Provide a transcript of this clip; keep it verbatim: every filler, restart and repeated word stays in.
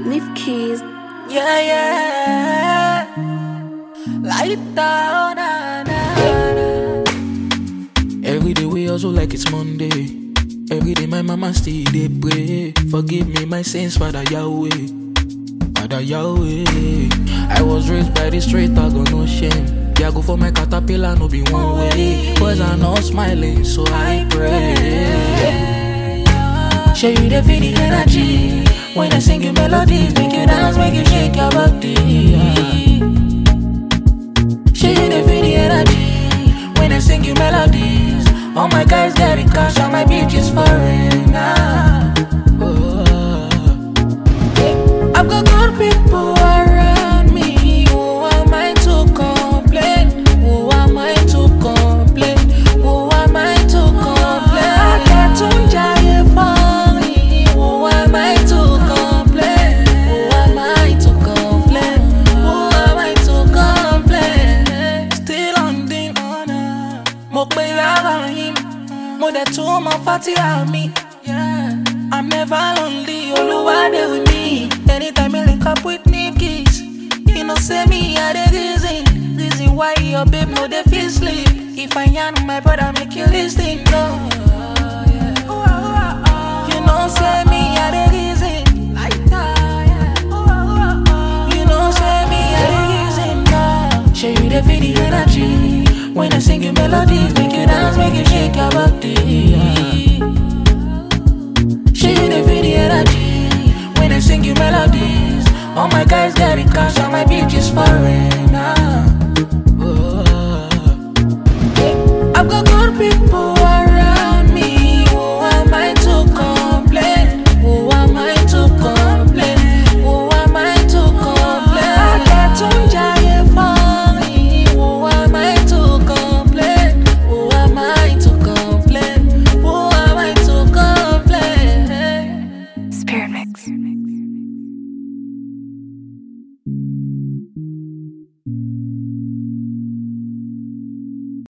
Leaf keys. Yeah, yeah. Light down, na, na, na. Every day we hustle like it's Monday. Every day my mama still dey pray. Forgive me my sins, Father Yahweh, Father Yahweh. I was raised by the street, I got no shame. Yeah, go for my caterpillar, no be one way. Boys are not smiling, so I pray. Show you the feel the energy when I sing you melodies, make you dance, make you shake your body. Show you the feel the energy when I sing you melodies. All my guys get it cash, all my bitches foreign now. Oh. I've got good people around me. Who am I to complain? Who am I to complain? Who am I to complain? I can't turn giant for me. Who am I to complain? Who am I to complain? Who am I to complain? Still on the honor. Mo pe around him. Mo de too mo fatty on me. Yeah. I'm never lonely. Oluwa dey with me. Anytime you link up with me, kiss. You know say me I the reason. Reason why your babe no dey feel sleep. If I yarn my brother make you listen, no. You know say me I the reason. You know say me I the reason, no. Show you the feel the energy when I sing you melodies, make you dance, make you shake your body. Show you the feel the energy when I sing you melodies. All my guys get it cash, all my bitches foreign.